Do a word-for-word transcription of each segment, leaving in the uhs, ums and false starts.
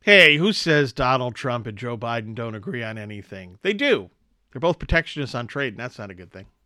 Hey, who says Donald Trump and Joe Biden don't agree on anything? They do. They're both protectionists on trade, and that's not a good thing.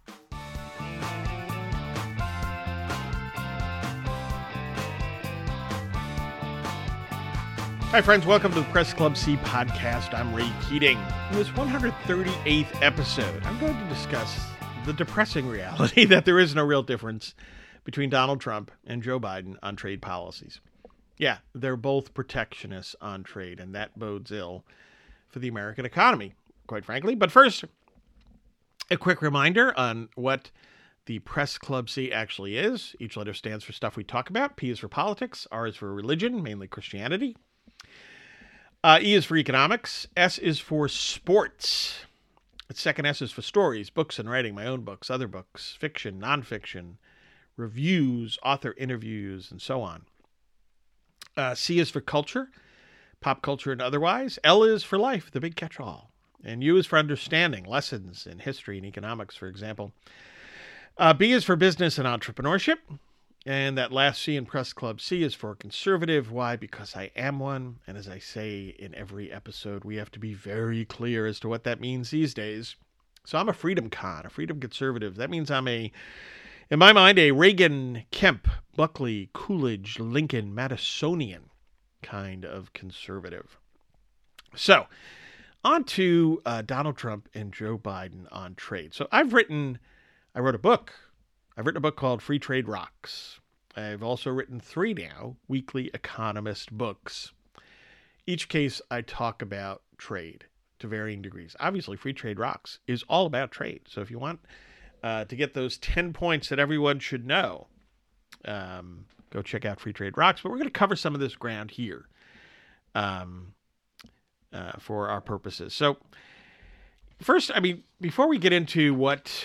Hi, friends. Welcome to the Press Club C podcast. I'm Ray Keating. In this one hundred thirty-eighth episode, I'm going to discuss the depressing reality that there is no real difference between Donald Trump and Joe Biden on trade policies. Yeah, they're both protectionists on trade, and that bodes ill for the American economy, quite frankly. But first, a quick reminder on what the Press Club C actually is. Each letter stands for stuff we talk about. P is for politics. R is for religion, mainly Christianity. Uh, E is for economics. S is for sports. Its second S is for stories, books and writing, my own books, other books, fiction, nonfiction, reviews, author interviews, and so on. Uh, C is for culture, pop culture and otherwise. L is for life, the big catch-all. And U is for understanding, lessons in history and economics, for example. Uh, B is for business and entrepreneurship. And that last C in Press Club C is for conservative. Why? Because I am one. And as I say in every episode, we have to be very clear as to what that means these days. So I'm a freedom con, a freedom conservative. That means I'm a, in my mind, a Reagan, Kemp, Buckley, Coolidge, Lincoln, Madisonian kind of conservative. So on to uh, Donald Trump and Joe Biden on trade. So I've written, I wrote a book. I've written a book called Free Trade Rocks. I've also written three now weekly economist books. Each case I talk about trade to varying degrees. Obviously, Free Trade Rocks is all about trade. So if you want uh, to get those ten points that everyone should know, um, go check out Free Trade Rocks. But we're going to cover some of this ground here um, uh, for our purposes. So first, I mean, before we get into what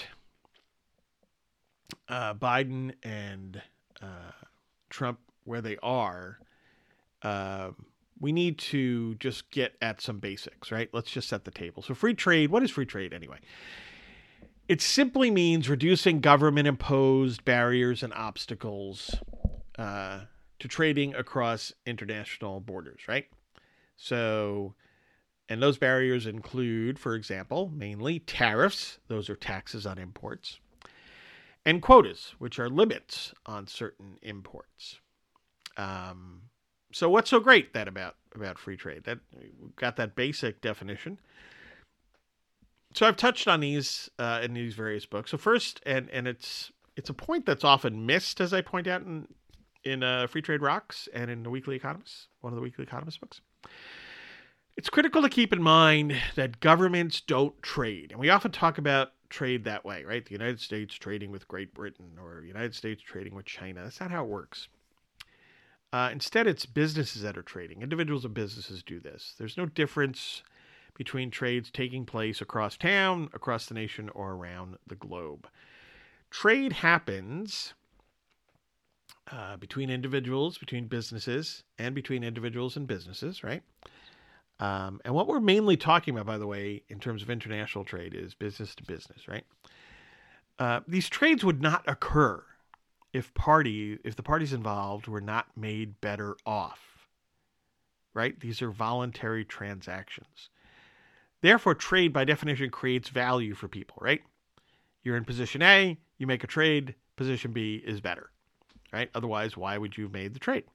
Uh, Biden and uh, Trump, where they are, uh, we need to just get at some basics, right? Let's just set the table. So free trade, what is free trade anyway? It simply means reducing government-imposed barriers and obstacles uh, to trading across international borders, right? So, and those barriers include, for example, mainly tariffs. Those are taxes on imports. And quotas, which are limits on certain imports. Um, so what's so great that about, about free trade? That we've got that basic definition. So I've touched on these uh, in these various books. So first, and and it's it's a point that's often missed, as I point out in in uh, Free Trade Rocks and in the Weekly Economist, one of the Weekly Economist books. It's critical to keep in mind that governments don't trade, and we often talk about trade that way, right? The United States trading with Great Britain or the United States trading with China. That's not how it works. Uh, instead, it's businesses that are trading. Individuals and businesses do this. There's no difference between trades taking place across town, across the nation, or around the globe. Trade happens uh, between individuals, between businesses, and between individuals and businesses, right? Um, and what we're mainly talking about, by the way, in terms of international trade is business to business, right? Uh, these trades would not occur if party, if the parties involved were not made better off, right? These are voluntary transactions. Therefore, trade by definition creates value for people, right? You're in position A, you make a trade, position B is better, right? Otherwise, why would you have made the trade?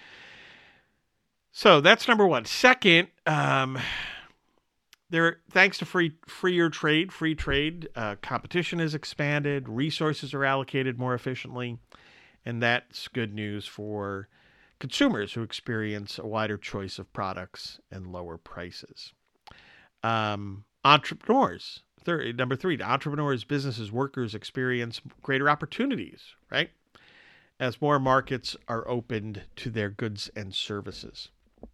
So that's number one. Second, um, there, thanks to free, freer trade, free trade, uh, competition has expanded, resources are allocated more efficiently, and that's good news for consumers who experience a wider choice of products and lower prices. Um, entrepreneurs, third, number three, entrepreneurs, businesses, workers experience greater opportunities, right? As more markets are opened to their goods and services.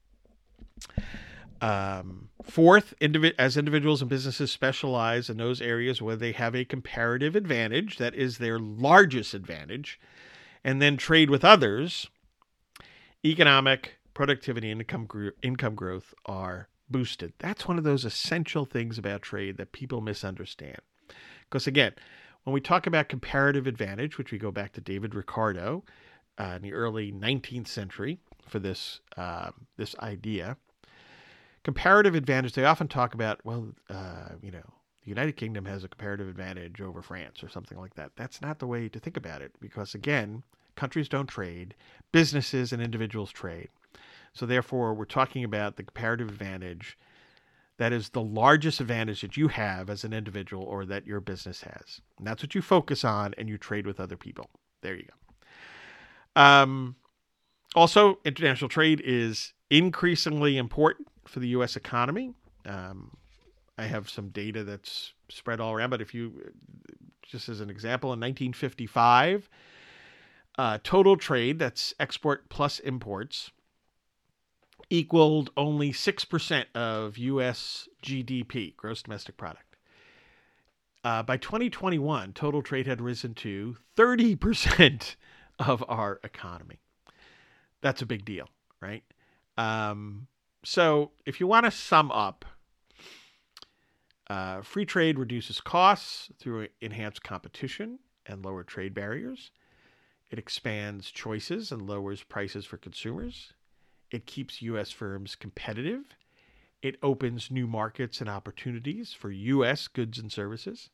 Um, fourth, indivi- as individuals and businesses specialize in those areas where they have a comparative advantage, that is their largest advantage, and then trade with others, economic, productivity, and income, gr- income growth are boosted. That's one of those essential things about trade that people misunderstand. Because again, when we talk about comparative advantage, which we go back to David Ricardo uh, in the early nineteenth century, for this uh, this idea. Comparative advantage, they often talk about, well, uh, you know, the United Kingdom has a comparative advantage over France or something like that. That's not the way to think about it because, again, countries don't trade, businesses and individuals trade. So therefore, we're talking about the comparative advantage that is the largest advantage that you have as an individual or that your business has. And that's what you focus on, and you trade with other people. There you go. Um, also, international trade is increasingly important for the U S economy. Um, I have some data that's spread all around, but if you, just as an example, in nineteen fifty-five, uh, total trade, that's export plus imports, equaled only six percent of U S G D P, gross domestic product. Uh, by twenty twenty-one, total trade had risen to thirty percent of our economy. That's a big deal, right? Um, so if you want to sum up, uh, free trade reduces costs through enhanced competition and lower trade barriers. It expands choices and lowers prices for consumers. It keeps U S firms competitive. It opens new markets and opportunities for U S goods and services.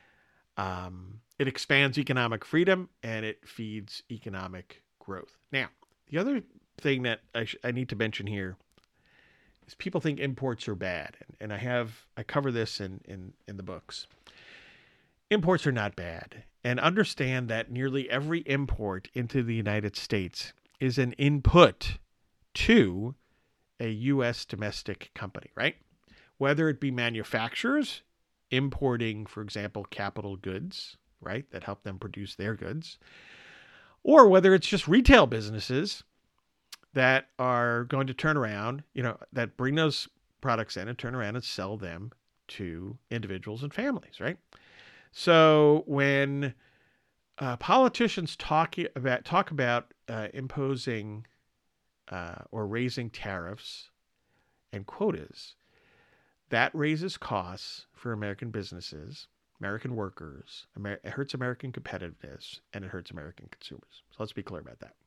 Um, it expands economic freedom, and it feeds economic growth. Now, the other thing that I, sh- I need to mention here is people think imports are bad. And, and I have, I cover this in, in, in the books. Imports are not bad. And understand that nearly every import into the United States is an input to a U S domestic company, right? Whether it be manufacturers importing, for example, capital goods, right, that help them produce their goods, or whether it's just retail businesses that are going to turn around, you know, that bring those products in and turn around and sell them to individuals and families, right? So when uh, politicians talk about talk about uh, imposing uh, or raising tariffs and quotas, that raises costs for American businesses, American workers. Amer- it hurts American competitiveness, and it hurts American consumers. So let's be clear about that.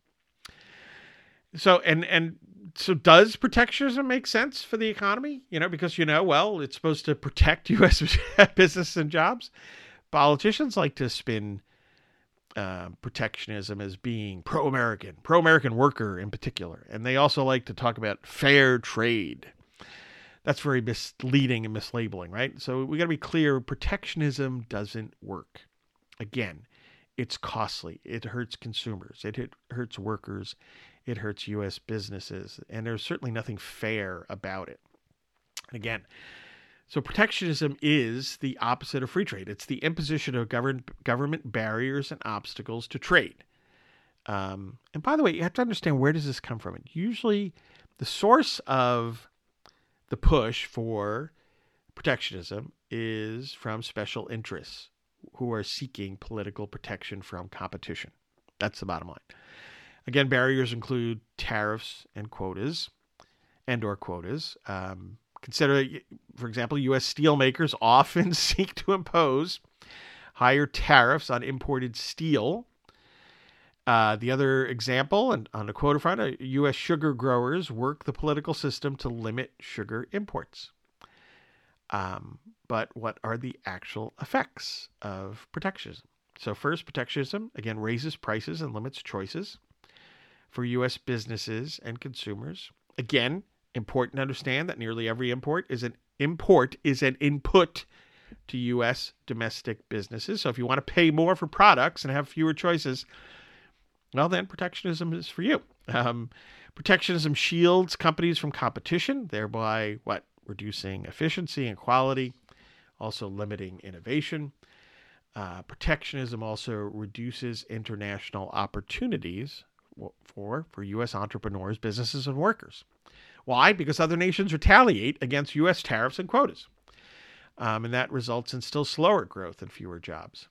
So and and so does protectionism make sense for the economy? You know, because, you know, well, it's supposed to protect U S business and jobs. Politicians like to spin uh, protectionism as being pro-American, pro-American worker in particular. And they also like to talk about fair trade. That's very misleading and mislabeling, right? So we got to be clear, protectionism doesn't work. Again, it's costly. It hurts consumers. It, it hurts workers. It hurts U S businesses. And there's certainly nothing fair about it. Again, so protectionism is the opposite of free trade. It's the imposition of govern, government barriers and obstacles to trade. Um, and by the way, you have to understand, where does this come from? Usually the source of the push for protectionism is from special interests who are seeking political protection from competition. That's the bottom line. Again, barriers include tariffs and quotas and or quotas. Um, consider, for example, U S steel makers often seek to impose higher tariffs on imported steel. Uh, the other example, and on the quota front, uh, U S sugar growers work the political system to limit sugar imports. Um, but what are the actual effects of protectionism? So first, protectionism, again, raises prices and limits choices for U S businesses and consumers. Again, important to understand that nearly every import is an import is an input to U S domestic businesses. So if you want to pay more for products and have fewer choices, well, then protectionism is for you. Um, protectionism shields companies from competition, thereby what? Reducing efficiency and quality, also limiting innovation. Uh, protectionism also reduces international opportunities for, for U S entrepreneurs, businesses, and workers. Why? Because other nations retaliate against U S tariffs and quotas. Um, and that results in still slower growth and fewer jobs.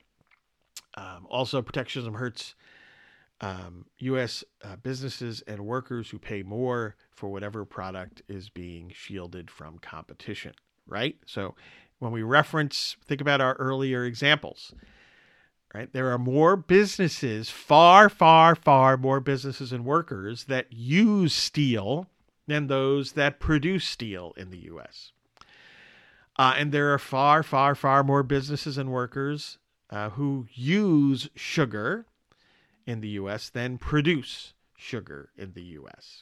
Um, also, protectionism hurts Um, U S uh, businesses and workers who pay more for whatever product is being shielded from competition, right? So when we reference, think about our earlier examples, right? There are more businesses, far, far, far more businesses and workers that use steel than those that produce steel in the U S. Uh, and there are far, far, far more businesses and workers uh, who use sugar in the U S than produce sugar in the U S.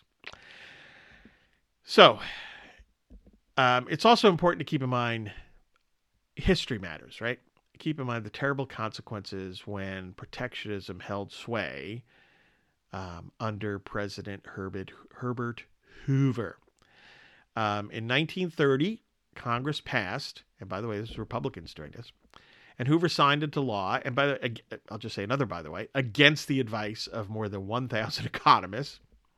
So um, it's also important to keep in mind history matters, right? Keep in mind the terrible consequences when protectionism held sway um, under President Herbert, Herbert Hoover. Um, in nineteen thirty, Congress passed, and by the way, this was Republicans doing this, and Hoover signed into law, and by the, I'll just say another by the way, against the advice of more than one thousand economists,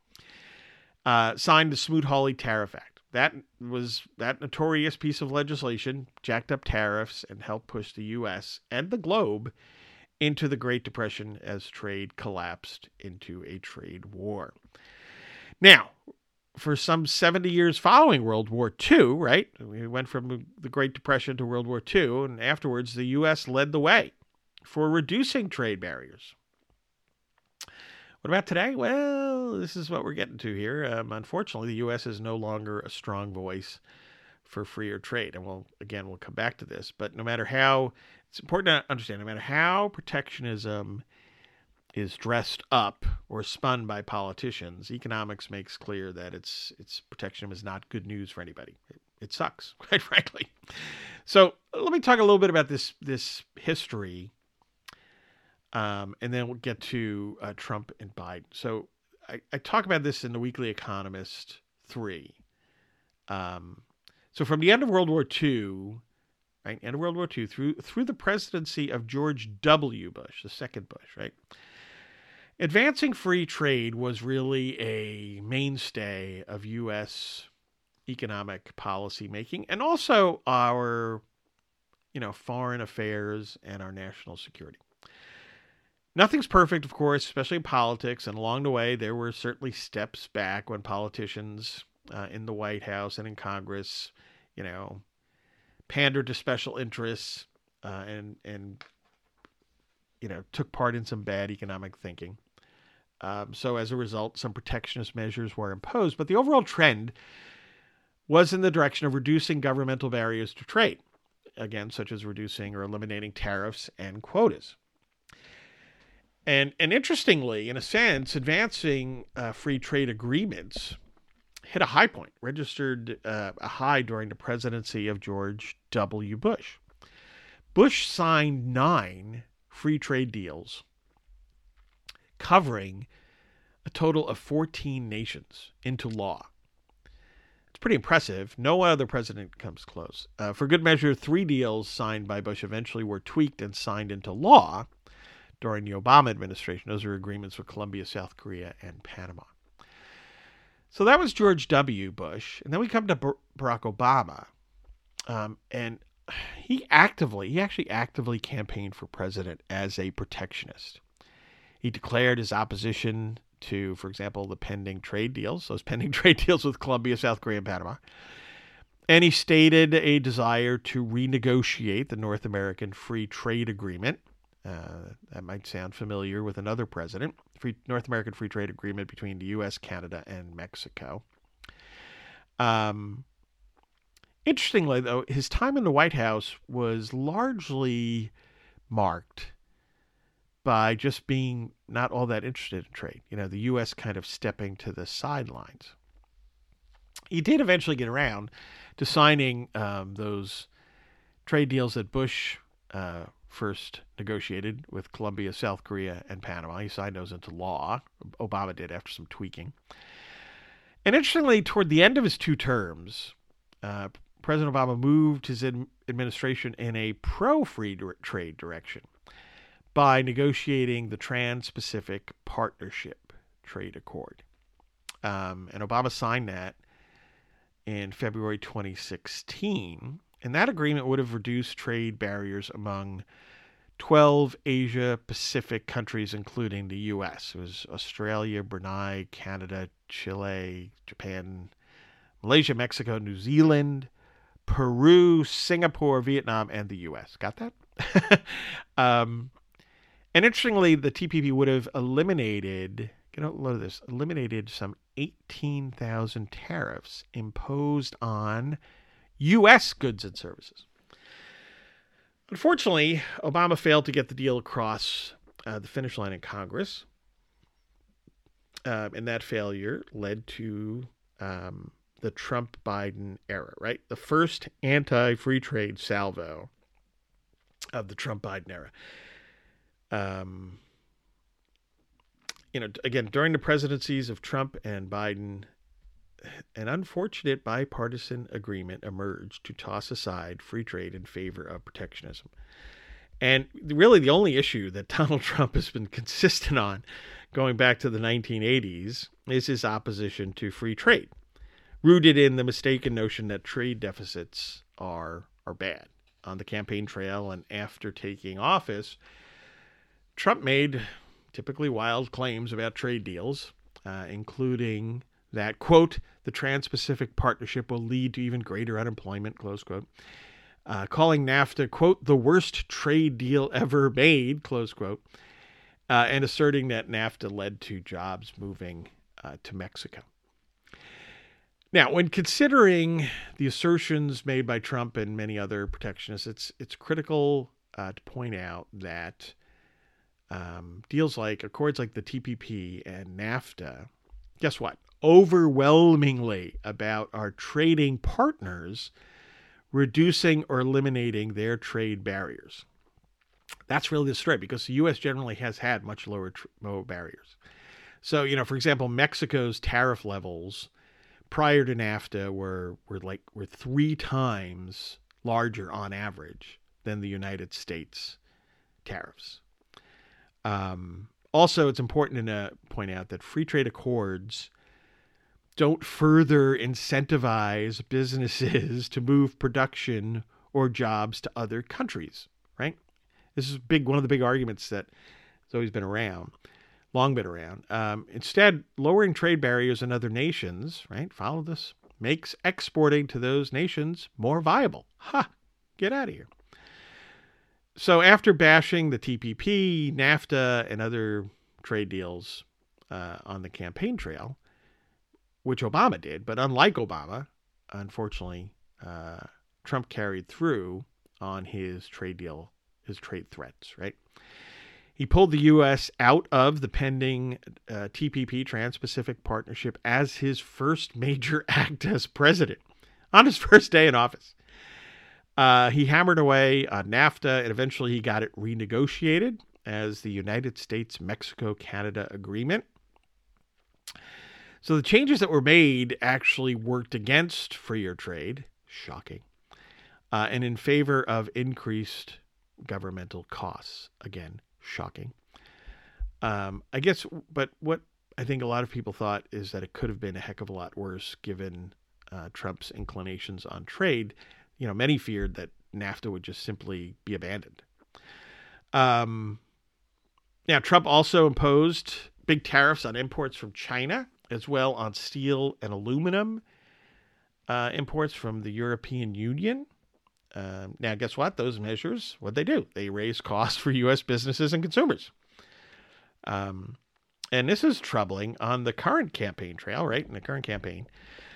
uh, signed the Smoot-Hawley Tariff Act. That was that notorious piece of legislation, jacked up tariffs and helped push the U S and the globe into the Great Depression as trade collapsed into a trade war. Now, for some seventy years following World War Two, right? We went from the Great Depression to World War Two, and afterwards the U S led the way for reducing trade barriers. What about today? Well, this is what we're getting to here. Um, unfortunately, the U S is no longer a strong voice for freer trade. And we'll, again, we'll come back to this. But no matter how, it's important to understand, no matter how protectionism is dressed up or spun by politicians, economics makes clear that it's it's protectionism is not good news for anybody. It, it sucks, quite frankly. So let me talk a little bit about this this history, um, and then we'll get to uh, Trump and Biden. So I, I talk about this in the Weekly Economist three. Um, so from the end of World War Two, right, end of World War Two through through the presidency of George W. Bush, the second Bush, right. Advancing free trade was really a mainstay of U S economic policy making and also our, you know, foreign affairs and our national security. Nothing's perfect, of course, especially in politics. And along the way, there were certainly steps back when politicians uh, in the White House and in Congress, you know, pandered to special interests uh, and, and, you know, took part in some bad economic thinking. Um, so as a result, some protectionist measures were imposed, but the overall trend was in the direction of reducing governmental barriers to trade, again, such as reducing or eliminating tariffs and quotas. And, and interestingly, in a sense, advancing uh, free trade agreements hit a high point, registered uh, a high during the presidency of George W. Bush. Bush signed nine free trade deals covering a total of fourteen nations into law. It's pretty impressive. No other president comes close. Uh, for good measure, three deals signed by Bush eventually were tweaked and signed into law during the Obama administration. Those are agreements with Colombia, South Korea, and Panama. So that was George W. Bush. And then we come to Bar- Barack Obama. Um, and he actively, he actually actively campaigned for president as a protectionist. He declared his opposition to, for example, the pending trade deals, those pending trade deals with Colombia, South Korea, and Panama. And he stated a desire to renegotiate the North American Free Trade Agreement. Uh, that might sound familiar with another president. Free North American Free Trade Agreement between the U S, Canada, and Mexico. Um, interestingly, though, his time in the White House was largely marked by just being not all that interested in trade. You know, the U S kind of stepping to the sidelines. He did eventually get around to signing um, those trade deals that Bush uh, first negotiated with Colombia, South Korea, and Panama. He signed those into law. Obama did after some tweaking. And interestingly, toward the end of his two terms, uh, President Obama moved his ad- administration in a pro-free trade direction by negotiating the Trans-Pacific Partnership Trade Accord. Um, and Obama signed that in February twenty sixteen. And that agreement would have reduced trade barriers among twelve Asia-Pacific countries, including the U S. It was Australia, Brunei, Canada, Chile, Japan, Malaysia, Mexico, New Zealand, Peru, Singapore, Vietnam, and the U S. Got that? um, And interestingly, the T P P would have eliminated, get a load of this, eliminated some eighteen thousand tariffs imposed on U S goods and services. Unfortunately, Obama failed to get the deal across uh, the finish line in Congress. Uh, and that failure led to um, the Trump-Biden era, right? The first anti-free trade salvo of the Trump-Biden era. Um, you know, again, during the presidencies of Trump and Biden, an unfortunate bipartisan agreement emerged to toss aside free trade in favor of protectionism. And really the only issue that Donald Trump has been consistent on going back to the nineteen eighties is his opposition to free trade, rooted in the mistaken notion that trade deficits are, are bad. On the campaign trail and after taking office, Trump made typically wild claims about trade deals, uh, including that, quote, the Trans-Pacific Partnership will lead to even greater unemployment, close quote, uh, calling NAFTA, quote, the worst trade deal ever made, close quote, uh, and asserting that NAFTA led to jobs moving uh, to Mexico. Now, when considering the assertions made by Trump and many other protectionists, it's it's critical uh, to point out that um, deals like accords like the T P P and NAFTA, guess what? Overwhelmingly about our trading partners reducing or eliminating their trade barriers. That's really the story, because the U S generally has had much lower, tr- lower barriers. So, you know, for example, Mexico's tariff levels prior to NAFTA were were like were three times larger on average than the United States tariffs. Um, also, it's important to uh, point out that free trade accords don't further incentivize businesses to move production or jobs to other countries, right? This is big. One of the big arguments that has always been around, long been around. Um, instead, lowering trade barriers in other nations, right? Follow this, makes exporting to those nations more viable. Ha! Get out of here. So after bashing the T P P, NAFTA, and other trade deals uh, on the campaign trail, which Obama did, but unlike Obama, unfortunately, uh, Trump carried through on his trade deal, his trade threats, right? He pulled the U S out of the pending uh, T P P, Trans-Pacific Partnership, as his first major act as president on his first day in office. Uh, he hammered away on NAFTA, and eventually he got it renegotiated as the United States-Mexico-Canada Agreement. So the changes that were made actually worked against freer trade, shocking, uh, and in favor of increased governmental costs, again, shocking. Um, I guess, but what I think a lot of people thought is that it could have been a heck of a lot worse given uh, Trump's inclinations on trade. You know, many feared that NAFTA would just simply be abandoned. Um, now, Trump also imposed big tariffs on imports from China, as well on steel and aluminum uh, imports from the European Union. Uh, now, guess what? Those measures, what they do? They raise costs for U S businesses and consumers. Um, and this is troubling on the current campaign trail, right? In the current campaign,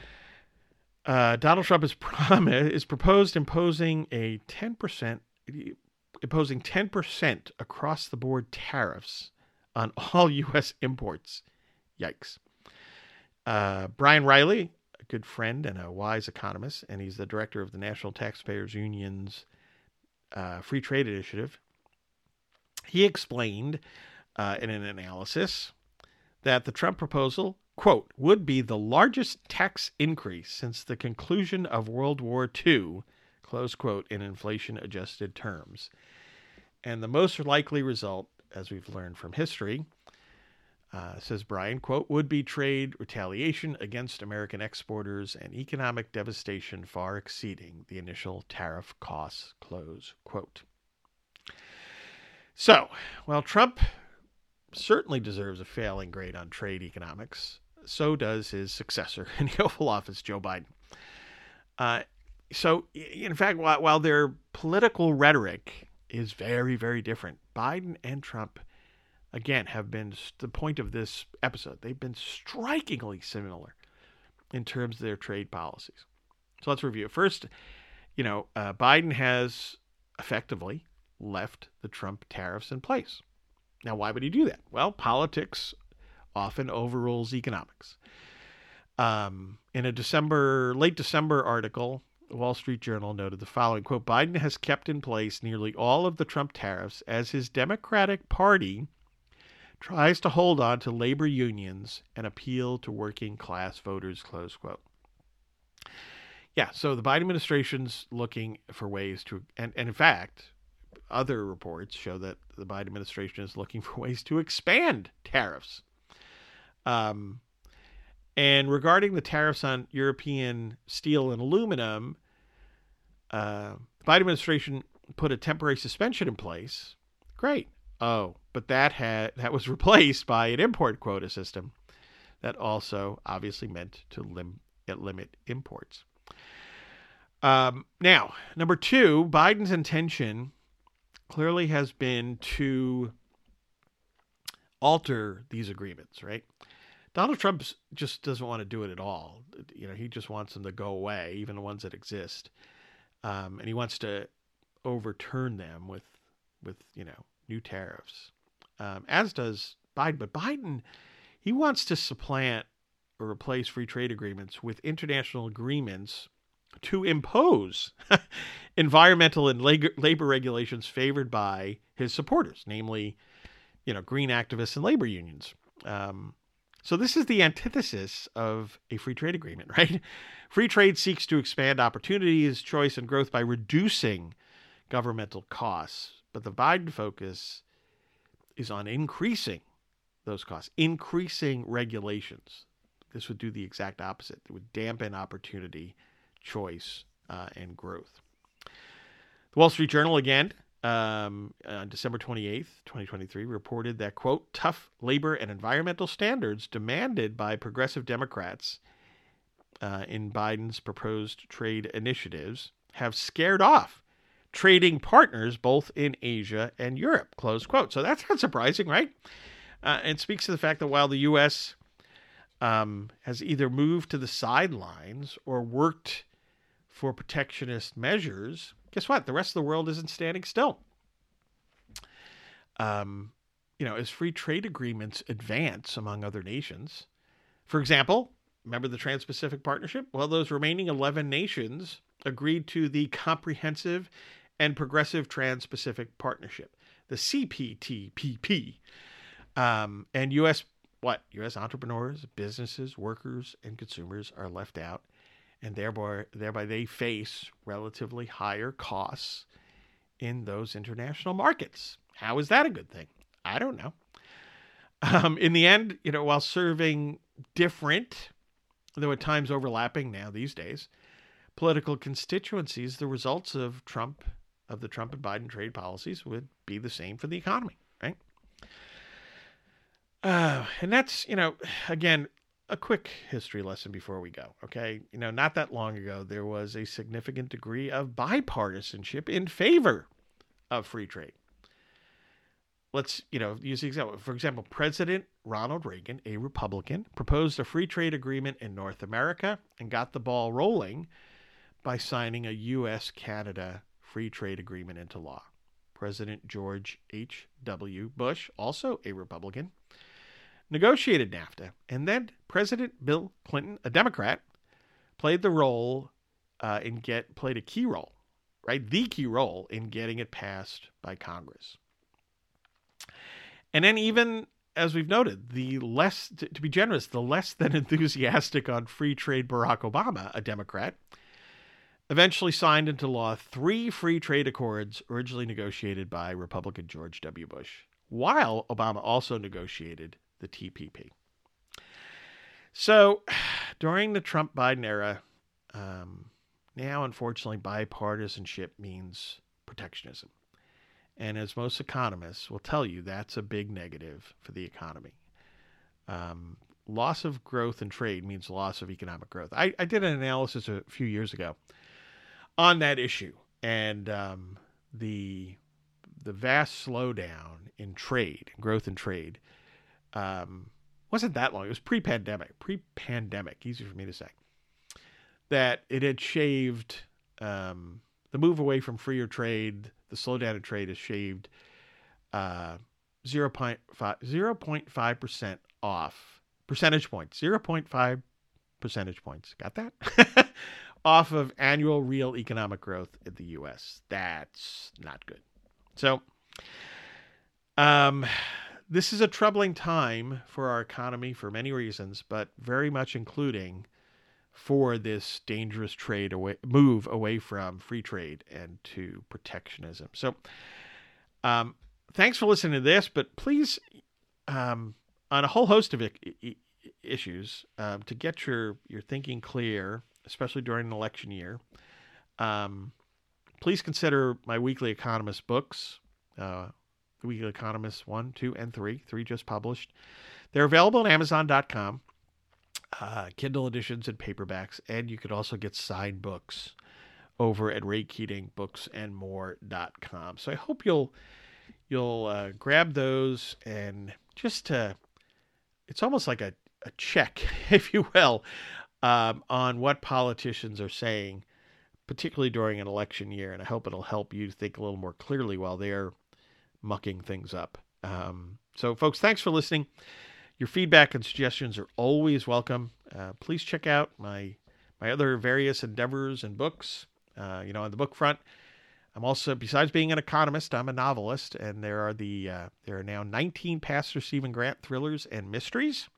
uh, Donald Trump is, prom- is proposed imposing a ten percent, imposing ten percent across the board tariffs on all U S imports. Yikes. Uh, Brian Riley, a good friend and a wise economist, and he's the director of the National Taxpayers Union's uh, Free Trade Initiative. He explained uh, in an analysis that the Trump proposal, quote, would be the largest tax increase since the conclusion of World War Two, close quote, in inflation-adjusted terms. And the most likely result, as we've learned from history, Uh, says Brian, quote, would be trade retaliation against American exporters and economic devastation far exceeding the initial tariff costs, close quote. So, while Trump certainly deserves a failing grade on trade economics, so does his successor in the Oval Office, Joe Biden. Uh, so, in fact, while, while their political rhetoric is very, very different, Biden and Trump again, have been the point of this episode. They've been strikingly similar in terms of their trade policies. So let's review. First, you know, uh, Biden has effectively left the Trump tariffs in place. Now, why would he do that? Well, politics often overrules economics. Um, in a December, late December article, the Wall Street Journal noted the following, quote, Biden has kept in place nearly all of the Trump tariffs as his Democratic Party tries to hold on to labor unions and appeal to working class voters, close quote. Yeah, so the Biden administration's looking for ways to, and, and in fact, other reports show that the Biden administration is looking for ways to expand tariffs. Um, and regarding the tariffs on European steel and aluminum, uh, the Biden administration put a temporary suspension in place. Great. Oh, but that had that was replaced by an import quota system that also obviously meant to lim- limit imports. Um, now, number two, Biden's intention clearly has been to alter these agreements, right? Donald Trump just doesn't want to do it at all. You know, he just wants them to go away, even the ones that exist. Um, and he wants to overturn them with, with, you know, new tariffs, um, as does Biden. But Biden, he wants to supplant or replace free trade agreements with international agreements to impose environmental and labor regulations favored by his supporters, namely, you know, green activists and labor unions. Um, so this is the antithesis of a free trade agreement, right? Free trade seeks to expand opportunities, choice, and growth by reducing governmental costs. But the Biden focus is on increasing those costs, increasing regulations. This would do the exact opposite. It would dampen opportunity, choice, uh, and growth. The Wall Street Journal, again, um, on December twenty-eighth, twenty twenty-three, reported that, quote, tough labor and environmental standards demanded by progressive Democrats uh, in Biden's proposed trade initiatives have scared off trading partners both in Asia and Europe, close quote. So that's not surprising, right? Uh, and speaks to the fact that while the U S um, has either moved to the sidelines or worked for protectionist measures, guess what? The rest of the world isn't standing still. Um, you know, as free trade agreements advance among other nations, for example, remember the Trans-Pacific Partnership? Well, those remaining eleven nations agreed to the Comprehensive and Progressive Trans-Pacific Partnership, the C P T P P. Um, and U S what? U S entrepreneurs, businesses, workers, and consumers are left out, and thereby, thereby they face relatively higher costs in those international markets. How is that a good thing? I don't know. Um, in the end, you know, while serving different, though at times overlapping now these days, political constituencies, the results of Trump, of the Trump and Biden trade policies would be the same for the economy, right? Uh, and that's, you know, again, a quick history lesson before we go, okay? You know, not that long ago, there was a significant degree of bipartisanship in favor of free trade. Let's, you know, use the example. For example, President Ronald Reagan, a Republican, proposed a free trade agreement in North America and got the ball rolling by signing a U S Canada free trade agreement into law. President George H W Bush, also a Republican, negotiated NAFTA, and then President Bill Clinton, a Democrat, played the role uh, in get played a key role, right? The key role in getting it passed by Congress. And then even, as we've noted, the less, to, to be generous, the less than enthusiastic on free trade Barack Obama, a Democrat, eventually signed into law three free trade accords originally negotiated by Republican George W. Bush, while Obama also negotiated the T P P. So during the Trump-Biden era, um, now, unfortunately, bipartisanship means protectionism. And as most economists will tell you, that's a big negative for the economy. Um, loss of growth in trade means loss of economic growth. I, I did an analysis a few years ago on that issue, and um, the the vast slowdown in trade, growth in trade, um, wasn't that long. It was pre-pandemic, pre-pandemic, easy for me to say, that it had shaved, um, the move away from freer trade, the slowdown in trade has shaved uh, zero point five percent off, percentage points, zero point five percentage points. Got that? Off of annual real economic growth in the U S. That's not good. So, um, this is a troubling time for our economy for many reasons, but very much including for this dangerous trade away, move away from free trade and to protectionism. So, um, thanks for listening to this, but please, um, on a whole host of I- I- issues, um, to get your, your thinking clear, especially during an election year, um, please consider my Weekly Economist books, uh, the Weekly Economist one, two, and three, three just published. They're available on Amazon dot com, uh, Kindle editions and paperbacks, and you could also get signed books over at Ray Keating Books and More dot com. So I hope you'll you'll uh, grab those and just uh, it's almost like a, a check, if you will, um, on what politicians are saying, particularly during an election year. And I hope it'll help you think a little more clearly while they're mucking things up. Um, so, folks, thanks for listening. Your feedback and suggestions are always welcome. Uh, please check out my my other various endeavors and books. Uh, you know, on the book front, I'm also, besides being an economist, I'm a novelist, and there are the uh, there are now nineteen Pastor Stephen Grant thrillers and mysteries.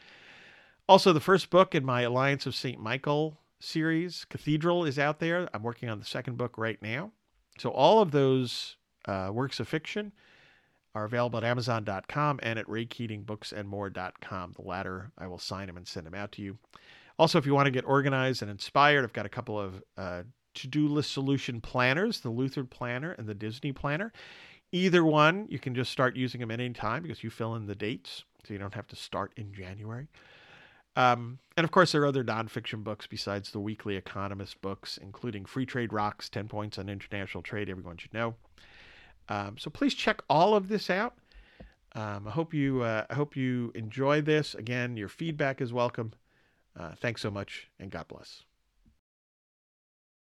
Also, the first book in my Alliance of Saint Michael series, Cathedral, is out there. I'm working on the second book right now. So all of those uh, works of fiction are available at Amazon dot com and at Ray Keating Books and More dot com. The latter, I will sign them and send them out to you. Also, if you want to get organized and inspired, I've got a couple of uh, to-do list solution planners, the Lutheran Planner and the Disney Planner. Either one, you can just start using them at any time because you fill in the dates, so you don't have to start in January. Um, and of course, there are other nonfiction books besides the Weekly Economist books, including Free Trade Rocks, ten Points on International Trade, everyone should know. Um, so please check all of this out. Um, I hope you uh, I hope you enjoy this. Again, your feedback is welcome. Uh, thanks so much, and God bless.